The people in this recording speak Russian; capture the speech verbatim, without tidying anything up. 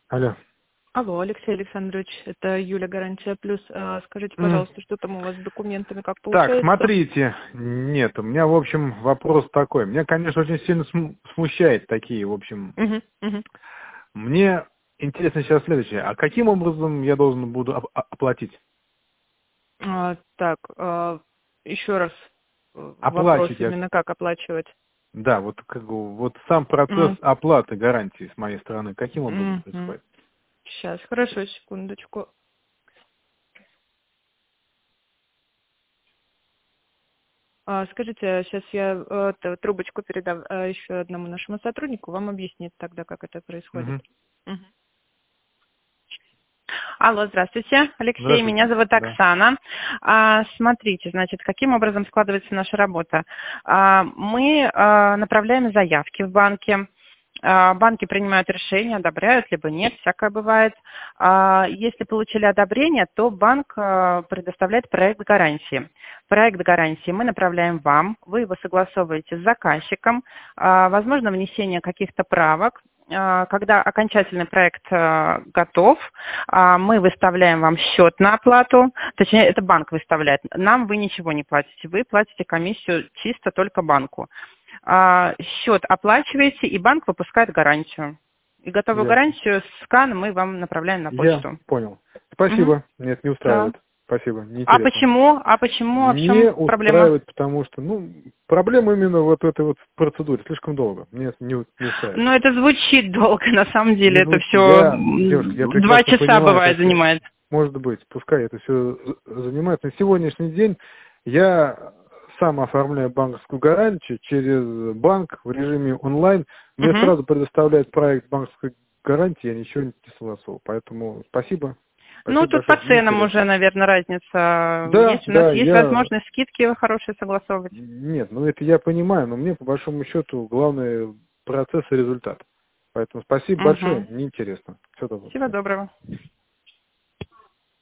Алло. Алло, Алексей Александрович, это Юля, Гарантия Плюс. А, Скажите, М. пожалуйста, что там у вас с документами, как Так, получается? смотрите, нет, у меня, в общем, вопрос такой. Меня, конечно, очень сильно см- смущает такие, в общем. Мгм, мгм. Мне интересно сейчас следующее. А каким образом я должен буду оп- о- оплатить? А, так, а, еще раз э, вопрос Оплачивать я, именно как оплачивать. да, вот как бы, вот сам процесс оплаты гарантии с моей стороны, каким образом происходит? Сейчас, хорошо, секундочку. А, Скажите, сейчас я э, т- трубочку передам э, еще одному нашему сотруднику, вам объяснит тогда, как это происходит. Мгм. Мгм. Алло, здравствуйте, Алексей, меня Здравствуйте. зовут Да. Оксана. А, смотрите, значит, каким образом складывается наша работа? А, мы а, направляем заявки в банки. А, банки принимают решение, одобряют, либо нет, всякое бывает. А, если получили одобрение, то банк а, предоставляет проект гарантии. Проект гарантии мы направляем вам, вы его согласовываете с заказчиком, а, возможно внесение каких-то правок. А, Когда окончательный проект а, готов, а, мы выставляем вам счет на оплату, точнее, это банк выставляет. Нам вы ничего не платите, вы платите комиссию чисто только банку. А, Счет оплачиваете, и банк выпускает гарантию. И готовую Ясно. гарантию, скан мы вам направляем на Я почту. понял. Мгм. Спасибо. Нет, не Да. устраивает. Спасибо. А Неинтересно. почему? А почему? А в Не чем проблема? устраивает, потому что, ну, проблема именно вот в этой вот процедуре. Слишком долго. Мне это не, у- не устраивает. Ну, это звучит долго, на самом Не деле. Это звучит. все Я, девушка, я два прекрасно часа понимаю это бывает все. занимает. Может быть, пускай это все занимает. На сегодняшний день я сам оформляю банковскую гарантию через банк в режиме онлайн. Мне Мгм. сразу предоставляет проект банковской гарантии, я ничего не согласовал. Поэтому спасибо. Ну, Спасибо тут по большое. ценам уже, Неинтересно. наверное, разница Да, есть. У нас да, есть я возможность скидки хорошие согласовывать. Нет, ну это я понимаю, но мне по большому счету главный процесс и результат. Поэтому спасибо большое, Угу. неинтересно. Все Всего доброго. доброго.